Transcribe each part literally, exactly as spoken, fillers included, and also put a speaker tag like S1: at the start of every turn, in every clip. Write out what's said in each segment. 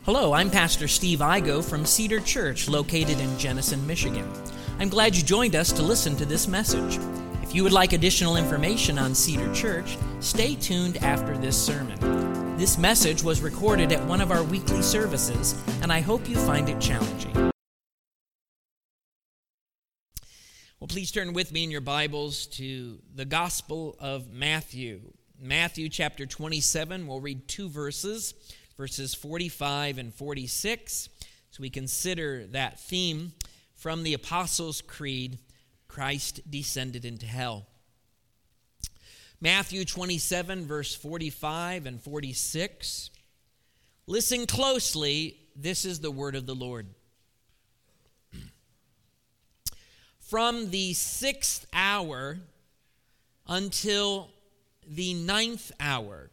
S1: Hello, I'm Pastor Steve Igo from Cedar Church, located in Jenison, Michigan. I'm glad you joined us to listen to this message. If you would like additional information on Cedar Church, stay tuned after this sermon. This message was recorded at one of our weekly services, and I hope you find it challenging. Well, please turn with me in your Bibles to the Gospel of Matthew. Matthew chapter twenty-seven, we'll read two verses, verses forty-five and forty-six, so we consider that theme from the Apostles' Creed, Christ descended into hell. Matthew twenty-seven, verse forty-five and forty-six. Listen closely, this is the word of the Lord. From the sixth hour until the ninth hour,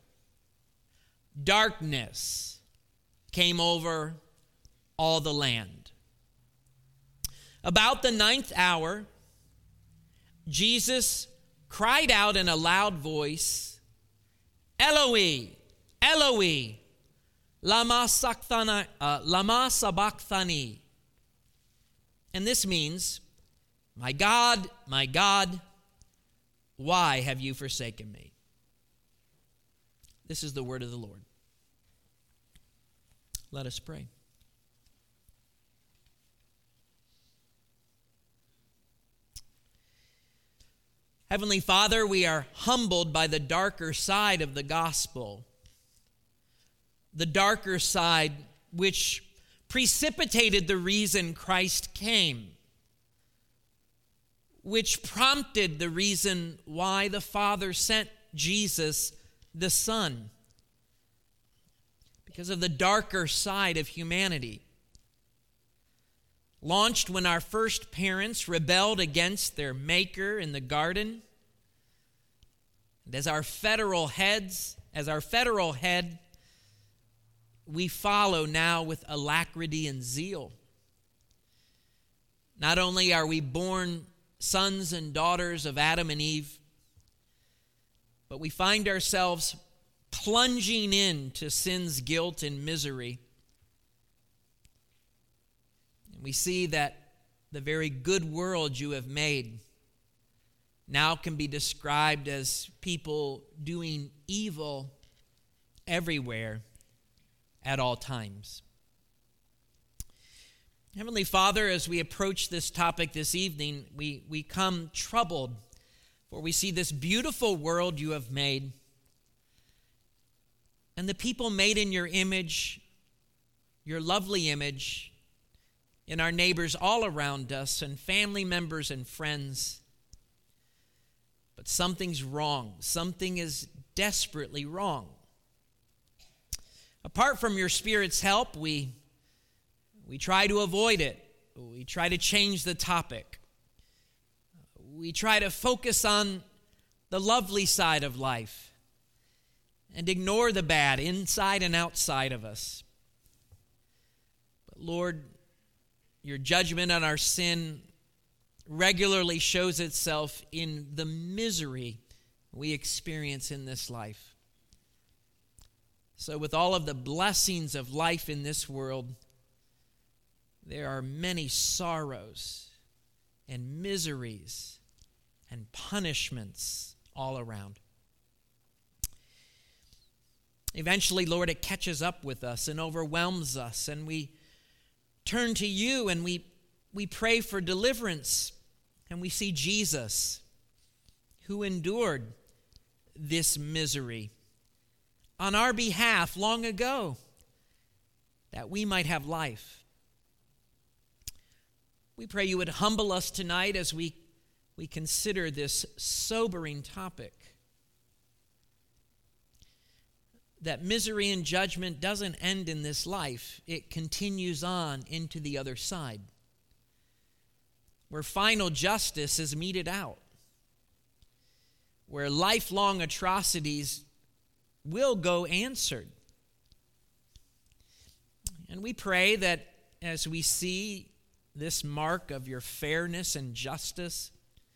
S1: darkness came over all the land. About the ninth hour, Jesus cried out in a loud voice, Eloi, Eloi, lama sabachthani, uh, lama sabachthani. And this means, my God, my God, why have you forsaken me? This is the word of the Lord. Let us pray. Heavenly Father, we are humbled by the darker side of the gospel, the darker side which precipitated the reason Christ came, which prompted the reason why the Father sent Jesus, the Son, because of the darker side of humanity. Launched when our first parents rebelled against their Maker in the garden. And as our federal heads, as our federal head, we follow now with alacrity and zeal. Not only are we born sons and daughters of Adam and Eve, but we find ourselves plunging into sin's guilt and misery. And we see that the very good world you have made now can be described as people doing evil everywhere at all times. Heavenly Father, as we approach this topic this evening, we, we come troubled, for we see this beautiful world you have made, and the people made in your image, your lovely image, in our neighbors all around us, and family members and friends. But something's wrong. Something is desperately wrong. Apart from your Spirit's help, we We try to avoid it. We try to change the topic. We try to focus on the lovely side of life and ignore the bad inside and outside of us. But Lord, your judgment on our sin regularly shows itself in the misery we experience in this life. So with all of the blessings of life in this world, there are many sorrows and miseries and punishments all around. Eventually, Lord, it catches up with us and overwhelms us, and we turn to you and we, we pray for deliverance, and we see Jesus, who endured this misery on our behalf long ago, that we might have life. We pray you would humble us tonight as we, we consider this sobering topic. That misery and judgment doesn't end in this life. It continues on into the other side, where final justice is meted out, where lifelong atrocities will go answered. And we pray that as we see this mark of your fairness and justice,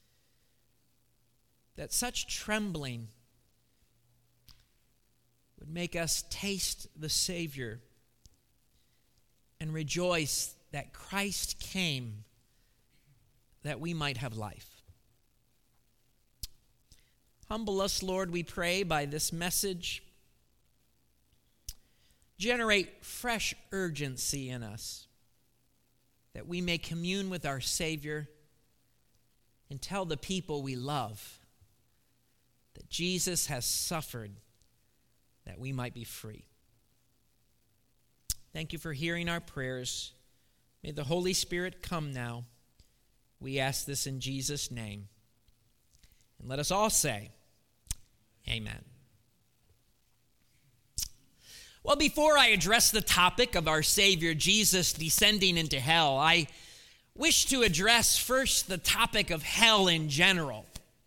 S1: that such trembling would make us taste the Savior and rejoice that Christ came that we might have life. Humble us, Lord, we pray, by this message. Generate fresh urgency in us that we may commune with our Savior and tell the people we love that Jesus has suffered that we might be free. Thank you for hearing our prayers. May the Holy Spirit come now. We ask this in Jesus' name. And let us all say, amen. Well, before I address the topic of our Savior Jesus descending into hell, I wish to address first the topic of hell in general.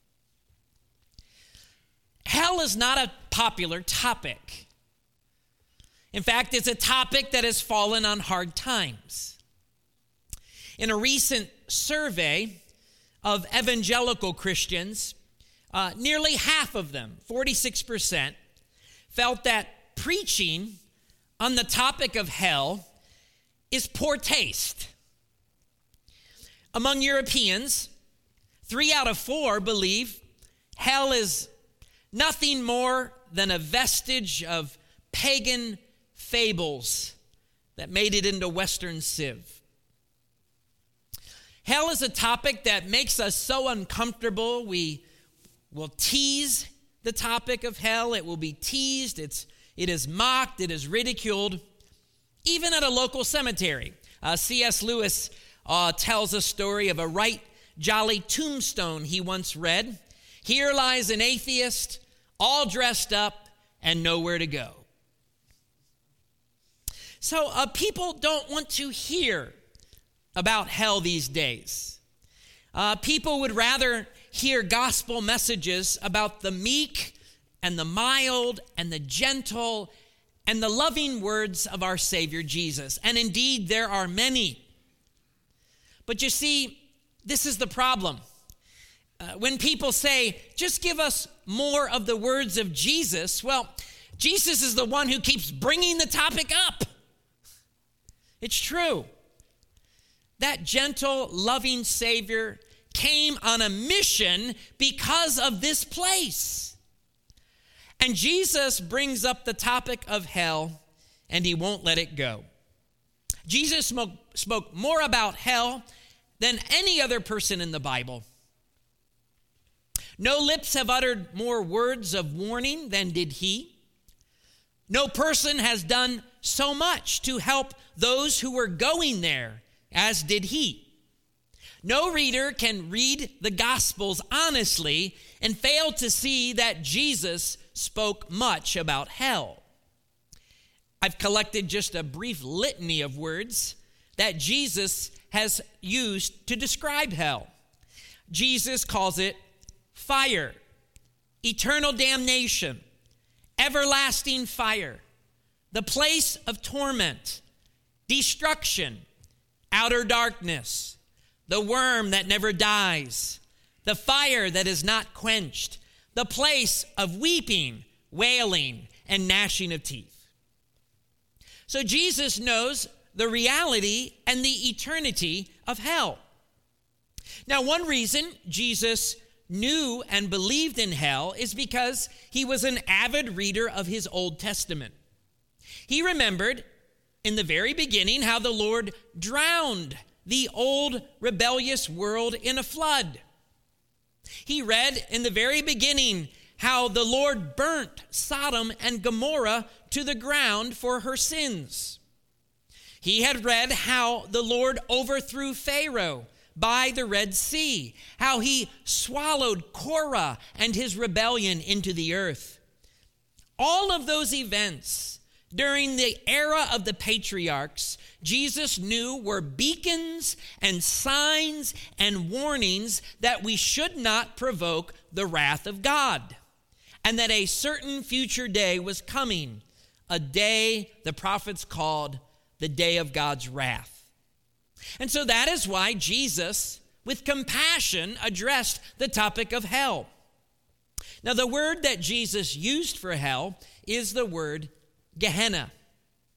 S1: Hell is not a popular topic. In fact, it's a topic that has fallen on hard times. In a recent survey of evangelical Christians, uh, nearly half of them, forty-six percent, felt that preaching on the topic of hell is poor taste. Among Europeans, three out of four believe hell is nothing more than a vestige of pagan fables that made it into Western civ. Hell is a topic that makes us so uncomfortable, we will tease the topic of hell. It will be teased, it's, it is mocked, it is ridiculed, even at a local cemetery. Uh, C S Lewis uh, tells a story of a right jolly tombstone he once read. Here lies an atheist, all dressed up and nowhere to go. So uh, people don't want to hear about hell these days. Uh, people would rather hear gospel messages about the meek and the mild and the gentle and the loving words of our Savior Jesus. And indeed, there are many. But you see, this is the problem. Uh, when people say, just give us more of the words of Jesus, well, Jesus is the one who keeps bringing the topic up. It's true. That gentle, loving Savior came on a mission because of this place. And Jesus brings up the topic of hell, and he won't let it go. Jesus spoke, spoke more about hell than any other person in the Bible. No lips have uttered more words of warning than did he. No person has done so much to help those who were going there as did he. No reader can read the Gospels honestly and fail to see that Jesus spoke much about hell. I've collected just a brief litany of words that Jesus has used to describe hell. Jesus calls it fire, eternal damnation, everlasting fire, the place of torment, destruction, outer darkness, the worm that never dies, the fire that is not quenched, the place of weeping, wailing, and gnashing of teeth. So Jesus knows the reality and the eternity of hell. Now, one reason Jesus knew and believed in hell is because he was an avid reader of his Old Testament. He remembered in the very beginning how the Lord drowned the old rebellious world in a flood. He read in the very beginning how the Lord burnt Sodom and Gomorrah to the ground for her sins. He had read how the Lord overthrew Pharaoh by the Red Sea, how he swallowed Korah and his rebellion into the earth. All of those events during the era of the patriarchs, Jesus knew were beacons and signs and warnings that we should not provoke the wrath of God, and that a certain future day was coming, a day the prophets called the day of God's wrath. And so that is why Jesus, with compassion, addressed the topic of hell. Now, the word that Jesus used for hell is the word Gehenna.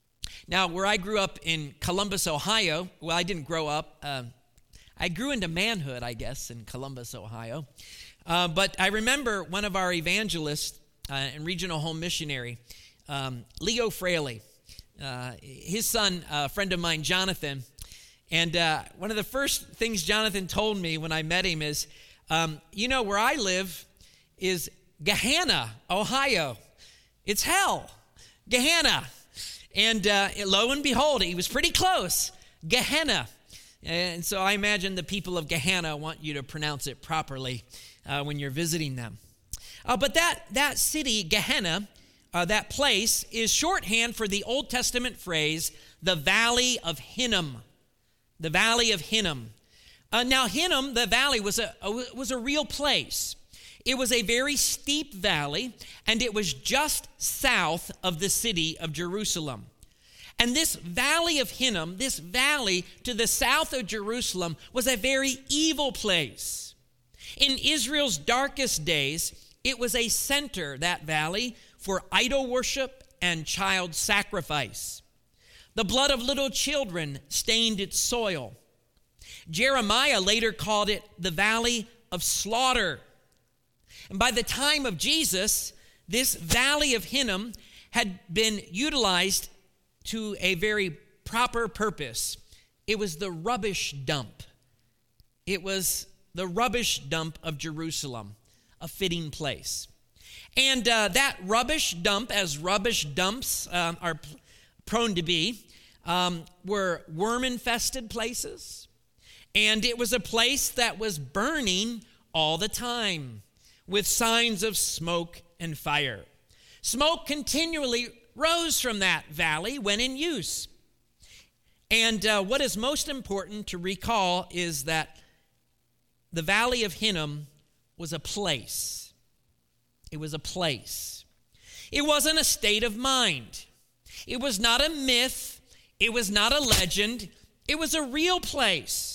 S1: Now, where I grew up in Columbus, Ohio, well, I didn't grow up. Uh, I grew into manhood, I guess, in Columbus, Ohio. Uh, but I remember one of our evangelists uh, and regional home missionary, um, Leo Fraley, uh, his son, a friend of mine, Jonathan. And uh, one of the first things Jonathan told me when I met him is, um, you know, where I live is Gahanna, Ohio. It's hell, Gahanna. And uh, lo and behold, he was pretty close, Gehenna. And so I imagine the people of Gahanna want you to pronounce it properly uh, when you're visiting them. Uh, but that, that city, Gehenna, uh, that place, is shorthand for the Old Testament phrase, the Valley of Hinnom. The Valley of Hinnom. Uh, now, Hinnom, the valley, was a, a, was a real place. It was a very steep valley, and it was just south of the city of Jerusalem. And this valley of Hinnom, this valley to the south of Jerusalem, was a very evil place. In Israel's darkest days, it was a center, that valley, for idol worship and child sacrifice. The blood of little children stained its soil. Jeremiah later called it the Valley of Slaughter. And by the time of Jesus, this Valley of Hinnom had been utilized to a very proper purpose. It was the rubbish dump. It was the rubbish dump of Jerusalem, a fitting place. And uh, that rubbish dump, as rubbish dumps um, are p- prone to be, um, were worm-infested places. And it was a place that was burning all the time, with signs of smoke and fire. Smoke continually rose from that valley when in use. And uh, what is most important to recall is that the Valley of Hinnom was a place. It was a place. It wasn't a state of mind. It was not a myth. It was not a legend. It was a real place.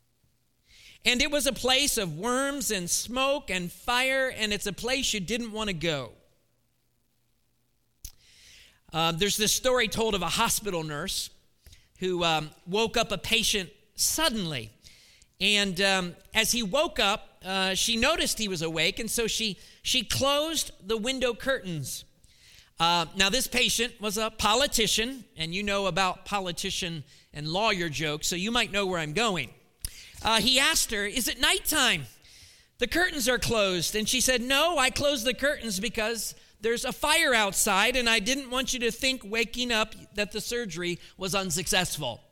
S1: And it was a place of worms and smoke and fire, and it's a place you didn't want to go. Uh, there's this story told of a hospital nurse who um, woke up a patient suddenly. And um, as he woke up, uh, she noticed he was awake, and so she, she closed the window curtains. Uh, now, this patient was a politician, and you know about politician and lawyer jokes, so you might know where I'm going. Uh, he asked her, "Is it nighttime? The curtains are closed." And she said, "No, I closed the curtains because there's a fire outside, and I didn't want you to think waking up that the surgery was unsuccessful."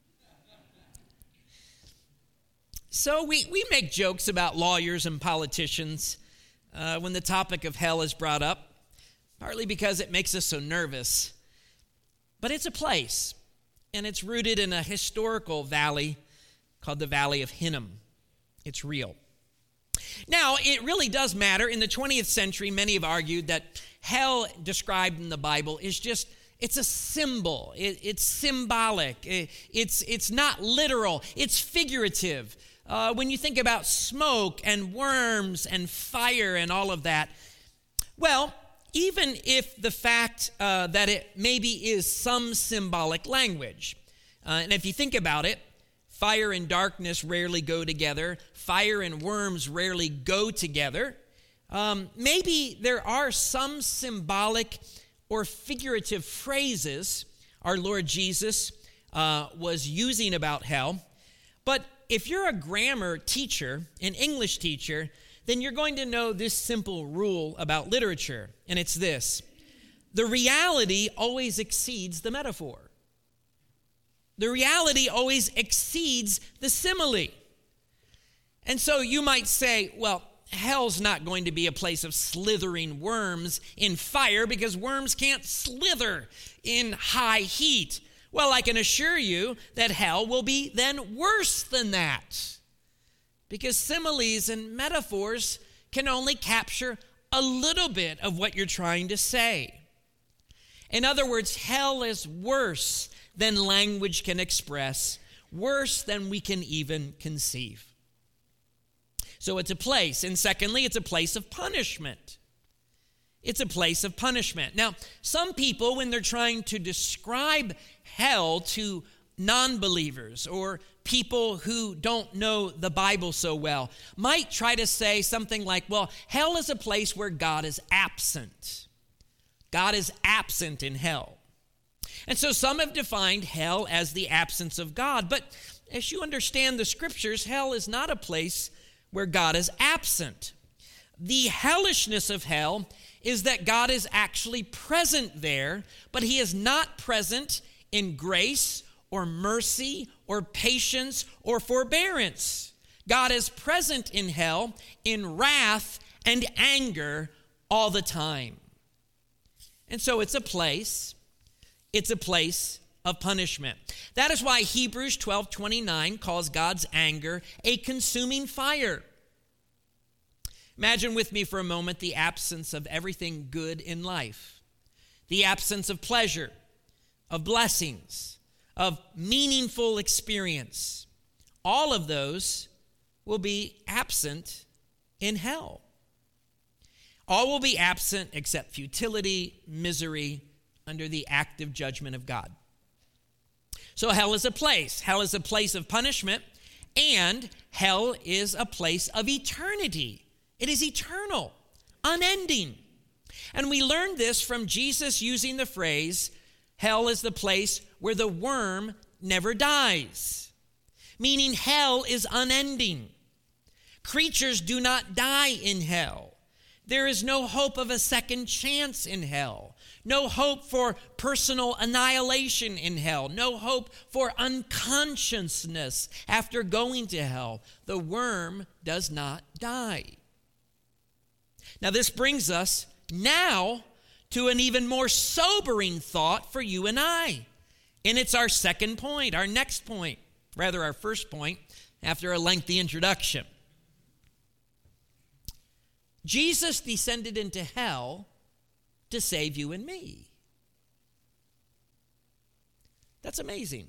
S1: So we, we make jokes about lawyers and politicians uh, when the topic of hell is brought up, partly because it makes us so nervous. But it's a place, and it's rooted in a historical valley called the Valley of Hinnom. It's real. Now, it really does matter. In the twentieth century, many have argued that hell described in the Bible is just, it's a symbol. It, it's symbolic. It, it's, it's not literal. It's figurative. Uh, when you think about smoke and worms and fire and all of that, well, even if the fact uh, that it maybe is some symbolic language, uh, and if you think about it, fire and darkness rarely go together. Fire and worms rarely go together. Um, maybe there are some symbolic or figurative phrases our Lord Jesus uh, was using about hell. But if you're a grammar teacher, an English teacher, then you're going to know this simple rule about literature, and it's this: the reality always exceeds the metaphor. The reality always exceeds the simile. And so you might say, well, hell's not going to be a place of slithering worms in fire because worms can't slither in high heat. Well, I can assure you that hell will be then worse than that, because similes and metaphors can only capture a little bit of what you're trying to say. In other words, hell is worse than language can express, worse than we can even conceive. So it's a place. And secondly, it's a place of punishment. It's a place of punishment. Now, some people, when they're trying to describe hell to non-believers or people who don't know the Bible so well, might try to say something like, well, hell is a place where God is absent. God is absent in hell. And so some have defined hell as the absence of God. But as you understand the scriptures, hell is not a place where God is absent. The hellishness of hell is that God is actually present there, but he is not present in grace or mercy or patience or forbearance. God is present in hell in wrath and anger all the time. And so it's a place, it's a place of punishment. That is why Hebrews twelve twenty-nine calls God's anger a consuming fire. Imagine with me for a moment the absence of everything good in life, the absence of pleasure, of blessings, of meaningful experience. All of those will be absent in hell. All will be absent except futility, misery, under the active judgment of God. So hell is a place. Hell is a place of punishment, and hell is a place of eternity. It is eternal, unending. And we learned this from Jesus using the phrase, hell is the place where the worm never dies, meaning hell is unending. Creatures do not die in hell. There is no hope of a second chance in hell. No hope for personal annihilation in hell. No hope for unconsciousness after going to hell. The worm does not die. Now, this brings us now to an even more sobering thought for you and I. And it's our second point, our next point, rather our first point, after a lengthy introduction. Jesus descended into hell to save you and me. That's amazing.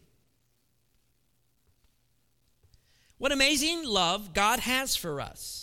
S1: What amazing love God has for us.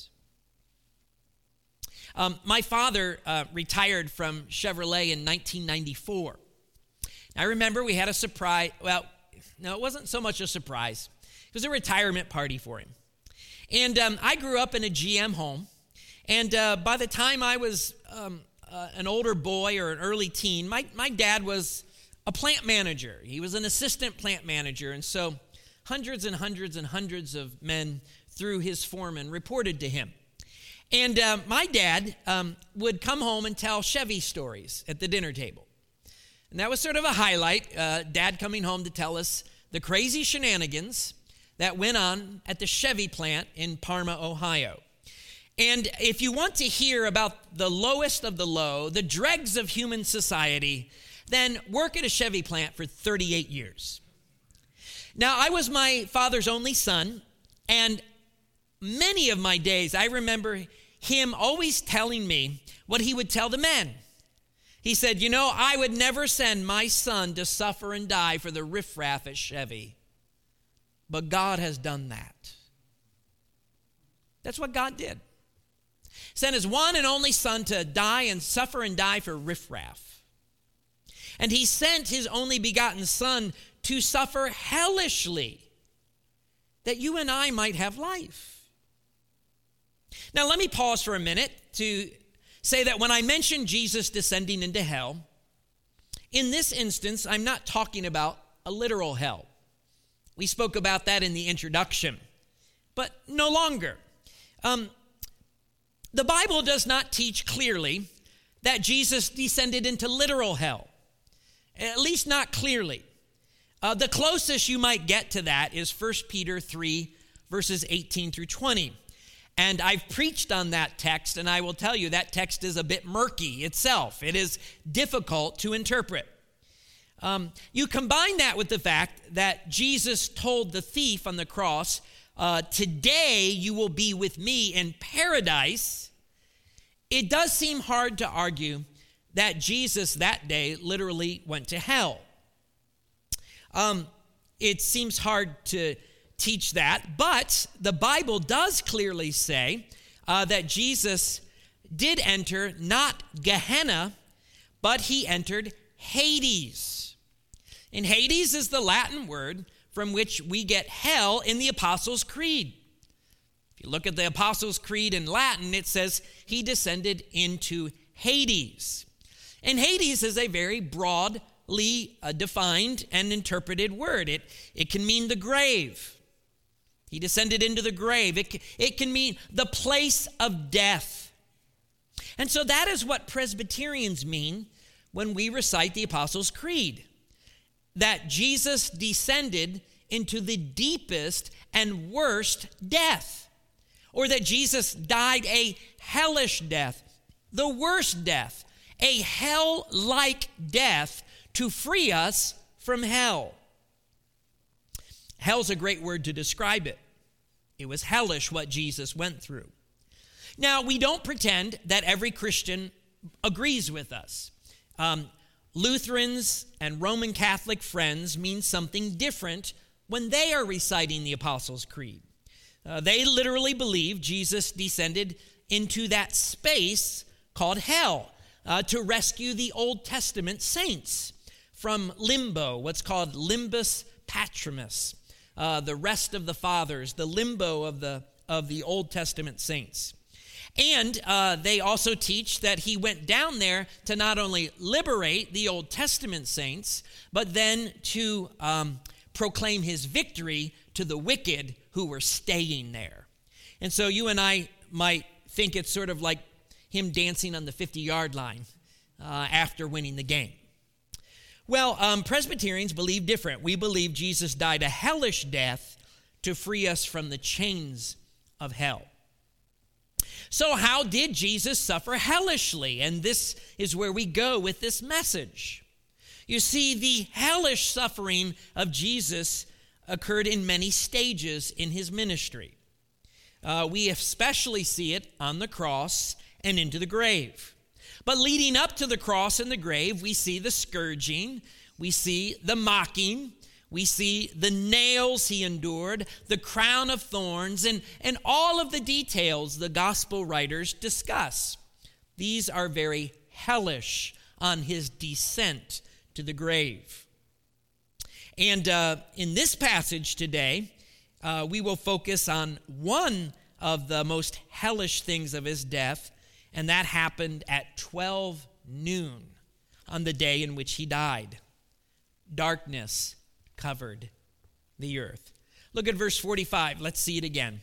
S1: Um, my father uh, retired from Chevrolet in nineteen ninety-four. I remember we had a surprise. Well, no, it wasn't so much a surprise. It was a retirement party for him. And um, I grew up in a G M home. And uh, by the time I was um, uh, an older boy or an early teen, my, my dad was a plant manager. He was an assistant plant manager. And so hundreds and hundreds and hundreds of men through his foreman reported to him. And uh, my dad um, would come home and tell Chevy stories at the dinner table. And that was sort of a highlight, uh, Dad coming home to tell us the crazy shenanigans that went on at the Chevy plant in Parma, Ohio. And if you want to hear about the lowest of the low, the dregs of human society, then work at a Chevy plant for thirty-eight years. Now, I was my father's only son, and many of my days, I remember him always telling me what he would tell the men. He said, you know, I would never send my son to suffer and die for the riffraff at Chevy, but God has done that. That's what God did. Sent his one and only son to die and suffer and die for riffraff. And he sent his only begotten son to suffer hellishly that you and I might have life. Now, let me pause for a minute to say that when I mention Jesus descending into hell, in this instance, I'm not talking about a literal hell. We spoke about that in the introduction, but no longer. Um, the Bible does not teach clearly that Jesus descended into literal hell, at least not clearly. Uh, the closest you might get to that is First Peter three, verses eighteen through twenty. And I've preached on that text, and I will tell you that text is a bit murky itself. It is difficult to interpret. Um, you combine that with the fact that Jesus told the thief on the cross, uh, today you will be with me in paradise. It does seem hard to argue that Jesus that day literally went to hell. Um, it seems hard to teach that, but the Bible does clearly say uh, that Jesus did enter not Gehenna, but he entered Hades. And Hades is the Latin word from which we get hell in the Apostles' Creed. If you look at the Apostles' Creed in Latin, it says he descended into Hades. And Hades is a very broadly uh, defined and interpreted word. It, it can mean the grave. He descended into the grave. It, it can mean the place of death. And so that is what Presbyterians mean when we recite the Apostles' Creed, that Jesus descended into the deepest and worst death, or that Jesus died a hellish death, the worst death, a hell-like death to free us from hell. Hell's a great word to describe it. It was hellish what Jesus went through. Now, we don't pretend that every Christian agrees with us. Um, Lutherans and Roman Catholic friends mean something different when they are reciting the Apostles' Creed. Uh, they literally believe Jesus descended into that space called hell uh, to rescue the Old Testament saints from limbo, what's called limbus patrimus, uh, the rest of the fathers, the limbo of the, of the Old Testament saints. And uh, they also teach that he went down there to not only liberate the Old Testament saints, but then to um, proclaim his victory to the wicked who were staying there. And so you and I might think it's sort of like him dancing on the fifty-yard line uh, after winning the game. Well, um, Presbyterians believe different. We believe Jesus died a hellish death to free us from the chains of hell. So how did Jesus suffer hellishly? And this is where we go with this message. You see, the hellish suffering of Jesus occurred in many stages in his ministry. Uh, we especially see it on the cross and into the grave. But leading up to the cross and the grave, we see the scourging, we see the mocking, we see the nails he endured, the crown of thorns, and, and all of the details the gospel writers discuss. These are very hellish on his descent to the grave. And uh, in this passage today, uh, we will focus on one of the most hellish things of his death, and that happened at twelve noon on the day in which he died. Darkness covered the earth. Look at verse forty-five. Let's see it again.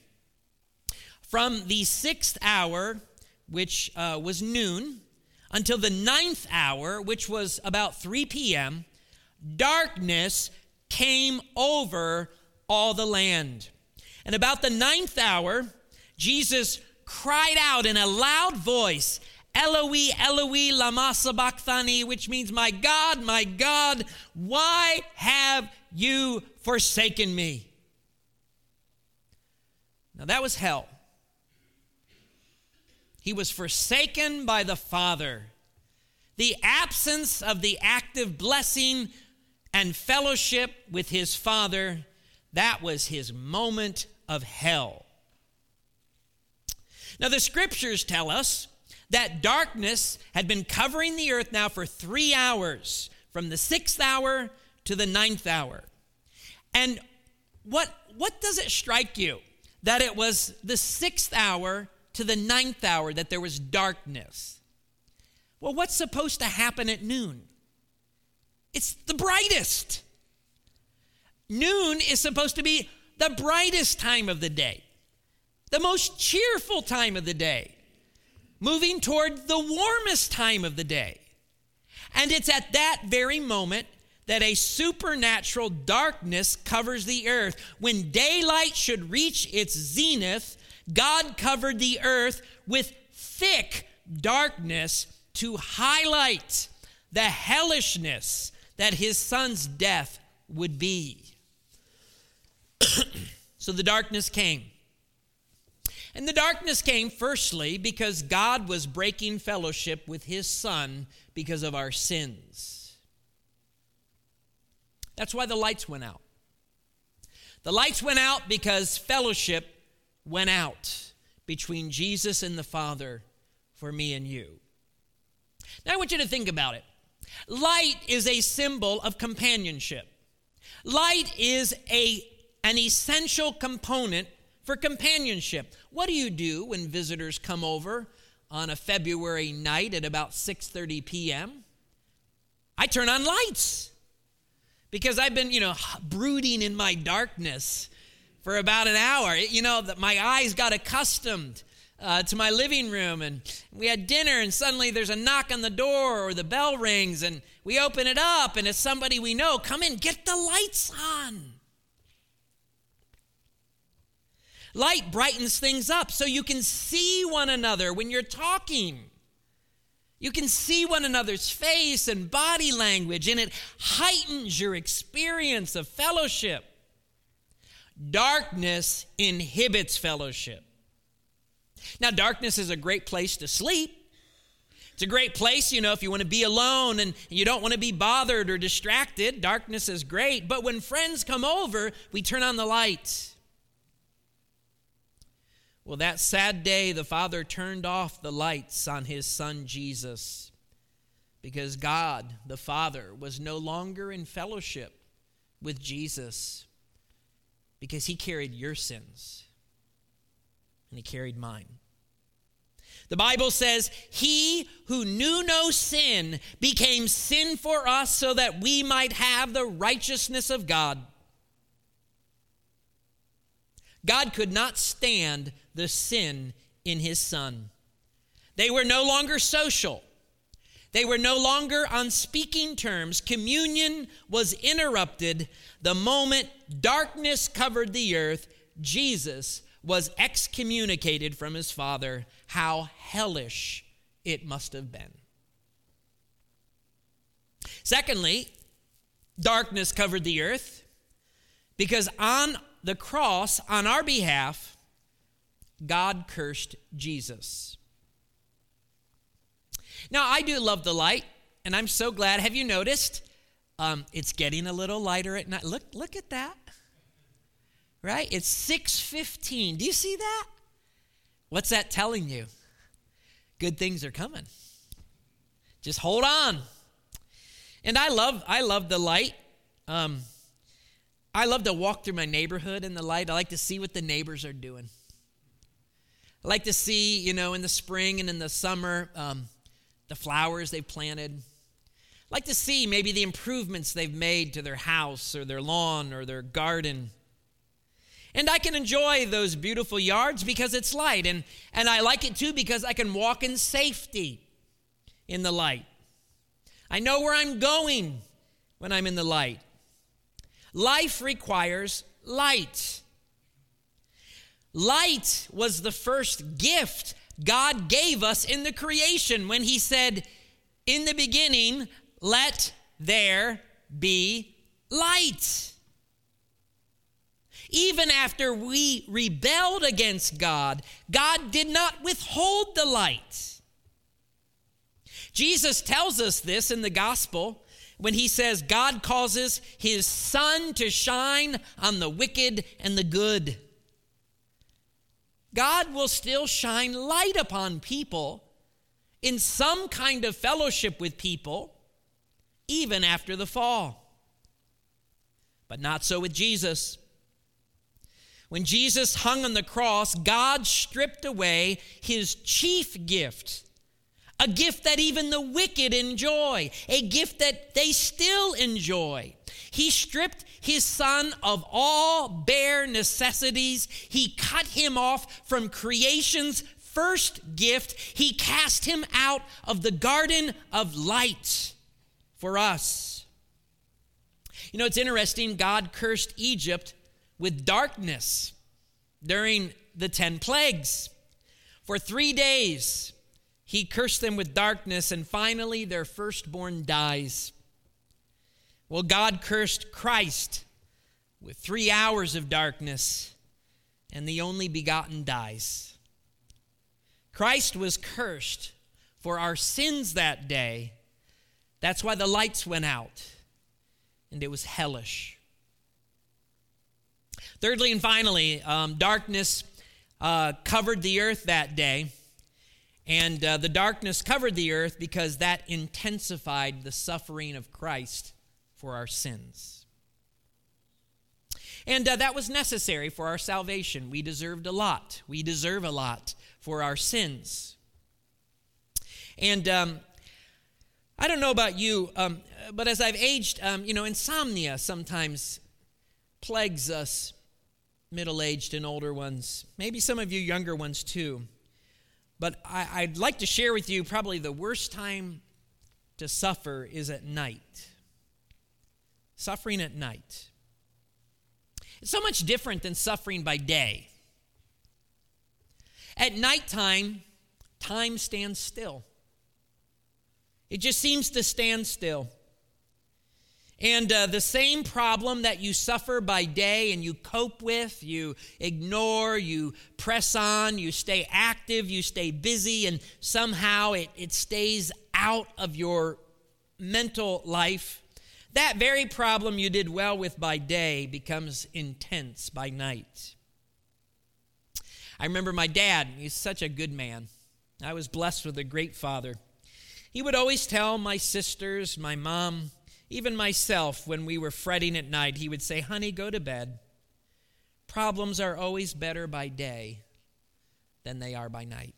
S1: From the sixth hour, which uh, was noon, until the ninth hour, which was about three p.m., darkness came over all the land. And about the ninth hour, Jesus cried out in a loud voice, Eloi, Eloi, lama sabachthani, which means, my God, my God, why have you forsaken me? Now that was hell. He was forsaken by the Father. The absence of the active blessing and fellowship with his Father, that was his moment of hell. Now the scriptures tell us that darkness had been covering the earth now for three hours, from the sixth hour to the ninth hour. And what, what does it strike you? That it was the sixth hour to the ninth hour that there was darkness. Well, what's supposed to happen at noon? It's the brightest. Noon is supposed to be the brightest time of the day, the most cheerful time of the day, moving toward the warmest time of the day. And it's at that very moment that a supernatural darkness covers the earth. When daylight should reach its zenith, God covered the earth with thick darkness to highlight the hellishness that his son's death would be. So the darkness came. And the darkness came firstly because God was breaking fellowship with his son because of our sins. That's why the lights went out. The lights went out because fellowship went out between Jesus and the Father for me and you. Now I want you to think about it. Light is a symbol of companionship. Light is a, an essential component for companionship. What do you do when visitors come over on a February night at about six thirty p.m.? I turn on lights because I've been, you know, brooding in my darkness for about an hour. You know, that my eyes got accustomed uh, to my living room, and we had dinner, and suddenly there's a knock on the door or the bell rings, and we open it up, and it's somebody we know. Come in, get the lights on. Light brightens things up so you can see one another when you're talking. You can see one another's face and body language, and it heightens your experience of fellowship. Darkness inhibits fellowship. Now, darkness is a great place to sleep. It's a great place, you know, if you want to be alone and you don't want to be bothered or distracted. Darkness is great. But when friends come over, we turn on the lights. Well, that sad day, the Father turned off the lights on his Son, Jesus, because God, the Father, was no longer in fellowship with Jesus because he carried your sins and he carried mine. The Bible says, he who knew no sin became sin for us so that we might have the righteousness of God. God could not stand the sin in his Son. They were no longer social. They were no longer on speaking terms. Communion was interrupted the moment darkness covered the earth. Jesus was excommunicated from his Father. How hellish it must have been. Secondly, darkness covered the earth because on the cross, on our behalf, God cursed Jesus. Now, I do love the light, and I'm so glad. Have you noticed? Um, it's getting a little lighter at night. Look, look at that. Right? It's six fifteen. Do you see that? What's that telling you? Good things are coming. Just hold on. And I love, I love the light. Um, I love to walk through my neighborhood in the light. I like to see what the neighbors are doing. I like to see, you know, in the spring and in the summer, um, the flowers they've planted. I like to see maybe the improvements they've made to their house or their lawn or their garden. And I can enjoy those beautiful yards because it's light. And, and I like it too because I can walk in safety in the light. I know where I'm going when I'm in the light. Life requires light. Light was the first gift God gave us in the creation when he said, in the beginning, let there be light. Even after we rebelled against God, God did not withhold the light. Jesus tells us this in the gospel when he says God causes his sun to shine on the wicked and the good. God will still shine light upon people in some kind of fellowship with people, even after the fall. But not so with Jesus. When Jesus hung on the cross, God stripped away his chief gift, a gift that even the wicked enjoy, a gift that they still enjoy. He stripped his Son of all bare necessities. He cut him off from creation's first gift. He cast him out of the garden of light for us. You know, it's interesting. God cursed Egypt with darkness during the ten plagues. For three days, he cursed them with darkness, and finally their firstborn dies. Well, God cursed Christ with three hours of darkness, and the only begotten dies. Christ was cursed for our sins that day. That's why the lights went out, and it was hellish. Thirdly and finally, um, darkness uh, covered the earth that day. And uh, the darkness covered the earth because that intensified the suffering of Christ for our sins. And uh, that was necessary for our salvation. We deserved a lot. We deserve a lot for our sins. And um, I don't know about you, um, but as I've aged, um, you know, insomnia sometimes plagues us middle-aged and older ones. Maybe some of you younger ones too. But I, I'd like to share with you probably the worst time to suffer is at night. Suffering at night. It's so much different than suffering by day. At nighttime, time stands still. It just seems to stand still. And uh, the same problem that you suffer by day and you cope with, you ignore, you press on, you stay active, you stay busy, and somehow it, it stays out of your mental life. That very problem you did well with by day becomes intense by night. I remember my dad. He's such a good man. I was blessed with a great father. He would always tell my sisters, my mom, even myself, when we were fretting at night, he would say, honey, go to bed. Problems are always better by day than they are by night.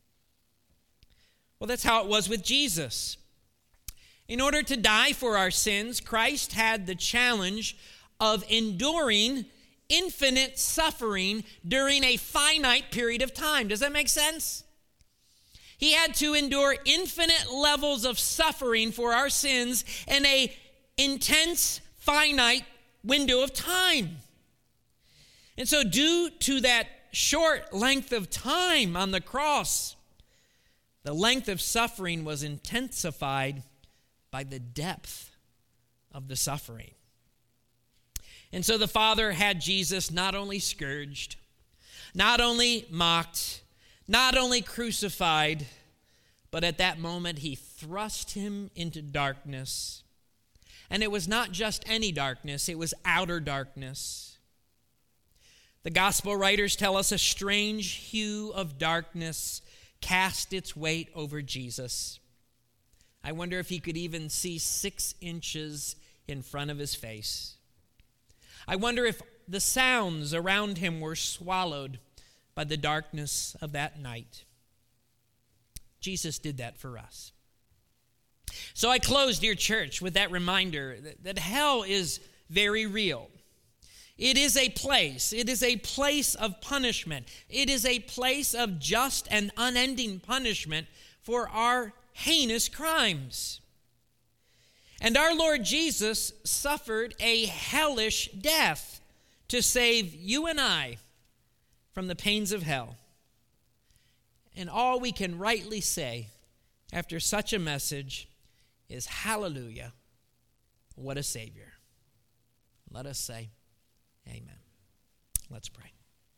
S1: Well, that's how it was with Jesus. In order to die for our sins, Christ had the challenge of enduring infinite suffering during a finite period of time. Does that make sense? He had to endure infinite levels of suffering for our sins in a intense, finite window of time. And so due to that short length of time on the cross, the length of suffering was intensified by the depth of the suffering. And so the Father had Jesus not only scourged, not only mocked, not only crucified, but at that moment he thrust him into darkness. And it was not just any darkness, it was outer darkness. The gospel writers tell us a strange hue of darkness cast its weight over Jesus. I wonder if he could even see six inches in front of his face. I wonder if the sounds around him were swallowed by the darkness of that night. Jesus did that for us. So I close, dear church, with that reminder that, that hell is very real. It is a place. It is a place of punishment. It is a place of just and unending punishment for our heinous crimes. And our Lord Jesus suffered a hellish death to save you and I from the pains of hell. And all we can rightly say after such a message is hallelujah, what a Savior. Let us say amen. Let's pray.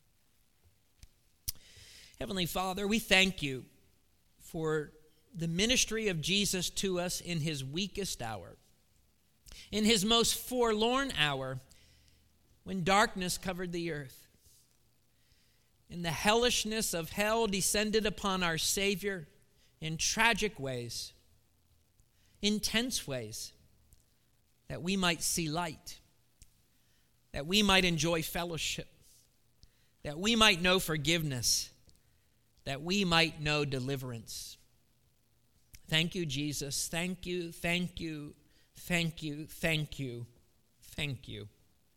S1: Heavenly Father, we thank you for the ministry of Jesus to us in his weakest hour, in his most forlorn hour, when darkness covered the earth. And the hellishness of hell descended upon our Savior in tragic ways, intense ways, that we might see light, that we might enjoy fellowship, that we might know forgiveness, that we might know deliverance. Thank you, Jesus. Thank you, thank you, thank you, thank you, thank you.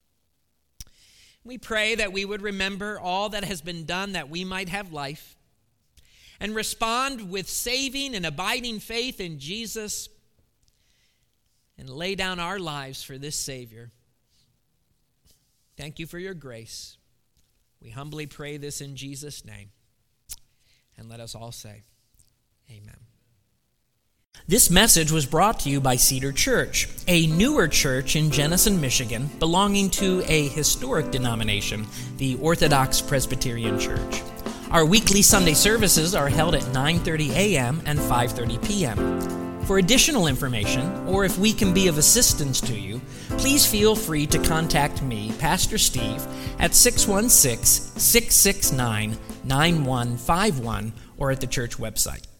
S1: We pray that we would remember all that has been done that we might have life and respond with saving and abiding faith in Jesus and lay down our lives for this Savior. Thank you for your grace. We humbly pray this in Jesus' name. And let us all say, amen. This message was brought to you by Cedar Church, a newer church in Jenison, Michigan, belonging to a historic denomination, the Orthodox Presbyterian Church. Our weekly Sunday services are held at nine thirty a.m. and five thirty p.m. For additional information, or if we can be of assistance to you, please feel free to contact me, Pastor Steve, at six one six, six six nine, nine one five one or at the church website.